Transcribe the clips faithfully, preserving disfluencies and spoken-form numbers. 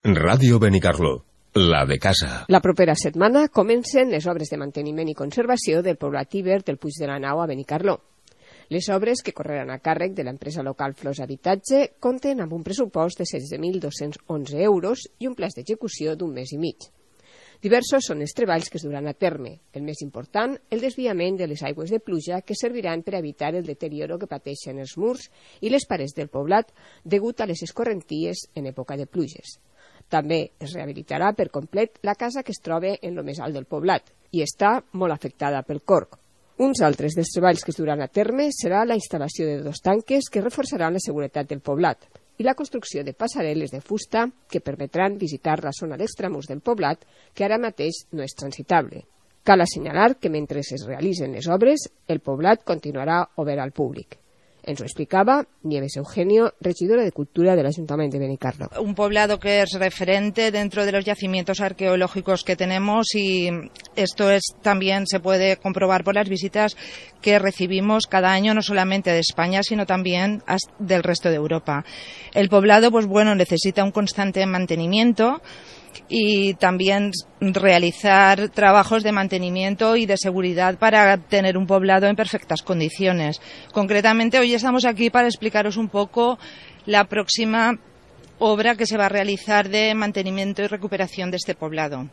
Ràdio Benicarló, la de casa. La propera setmana comencen les obres de manteniment i conservació del poblat Iber del Puig de la Nau a Benicarló. Les obres, que correran a càrrec de l'empresa local Flors Habitatge, compten amb un pressupost de setze mil dos-cents onze euros i un pla d'execució d'un mes i mig. Diversos són els treballs que es duran a terme. El més important, el desviament de les aigües de pluja que serviran per evitar el deterioro que pateixen els murs i les parets del poblat degut a les escorrenties en època de pluges. També es rehabilitarà per complet la casa que es troba en lo més alt del poblat i està molt afectada pel corc. Uns altres dels treballs que es duran a terme serà la instal·lació de dos tanques que reforçaran la seguretat del poblat i la construcció de passarel·les de fusta que permetran visitar la zona d'extramurs del poblat que ara mateix no és transitable. Cal assenyalar que mentre es realitzen les obres, el poblat continuarà obert al públic. Ens lo explicaba Nieves Eugenio, regidora de Cultura del Ayuntamiento de Benicarló. Un poblado que es referente dentro de los yacimientos arqueológicos que tenemos y esto es también se puede comprobar por las visitas que recibimos cada año, no solamente de España, sino también del resto de Europa. El poblado, pues bueno, necesita un constante mantenimiento y también realizar trabajos de mantenimiento y de seguridad para tener un poblado en perfectas condiciones. Concretamente, hoy estamos aquí para explicaros un poco la próxima obra que se va a realizar de mantenimiento y recuperación de este poblado.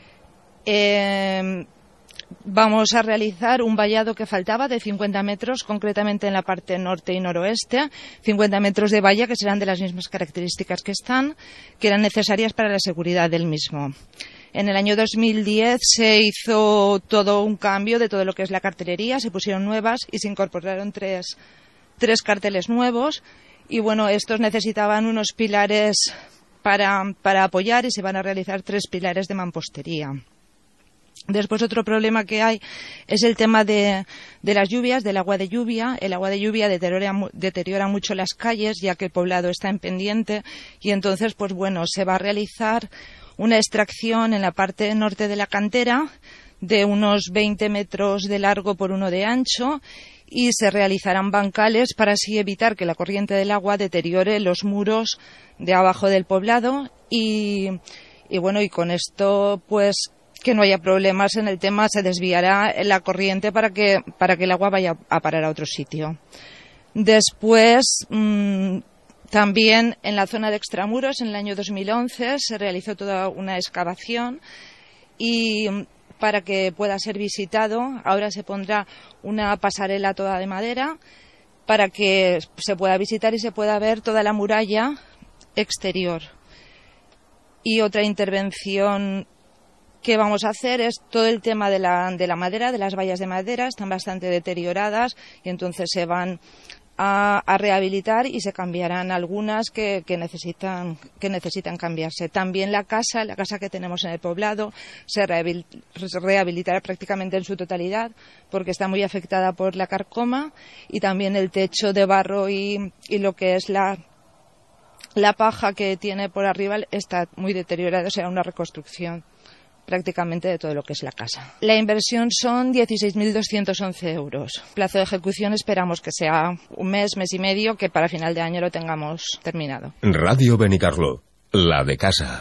Eh, Vamos a realizar un vallado que faltaba de cincuenta metros, concretamente en la parte norte y noroeste, cincuenta metros de valla que serán de las mismas características que están, que eran necesarias para la seguridad del mismo. En el año dos mil diez se hizo todo un cambio de todo lo que es la cartelería, se pusieron nuevas y se incorporaron tres, tres carteles nuevos y bueno, estos necesitaban unos pilares para, para apoyar y se van a realizar tres pilares de mampostería. Después otro problema que hay es el tema de, de las lluvias, del agua de lluvia. El agua de lluvia deteriora, deteriora mucho las calles ya que el poblado está en pendiente y entonces pues bueno, se va a realizar una extracción en la parte norte de la cantera de unos veinte metros de largo por uno de ancho y se realizarán bancales para así evitar que la corriente del agua deteriore los muros de abajo del poblado y, y bueno, y con esto pues que no haya problemas en el tema, se desviará la corriente para que, para que el agua vaya a parar a otro sitio. Después, mmm, también en la zona de extramuros, en el año dos mil once, se realizó toda una excavación y para que pueda ser visitado, ahora se pondrá una pasarela toda de madera para que se pueda visitar y se pueda ver toda la muralla exterior. Y otra intervención que vamos a hacer es todo el tema de la, de la madera, de las vallas de madera, están bastante deterioradas y entonces se van a, a rehabilitar y se cambiarán algunas que, que, necesitan, que necesitan cambiarse. También la casa, la casa que tenemos en el poblado, se rehabilitará prácticamente en su totalidad porque está muy afectada por la carcoma y también el techo de barro y, y lo que es la, la paja que tiene por arriba está muy deteriorada, será una reconstrucción prácticamente de todo lo que es la casa. La inversión son dieciséis mil doscientos once euros. Plazo de ejecución esperamos que sea un mes, mes y medio, que para final de año lo tengamos terminado. Ràdio Benicarló, la de casa.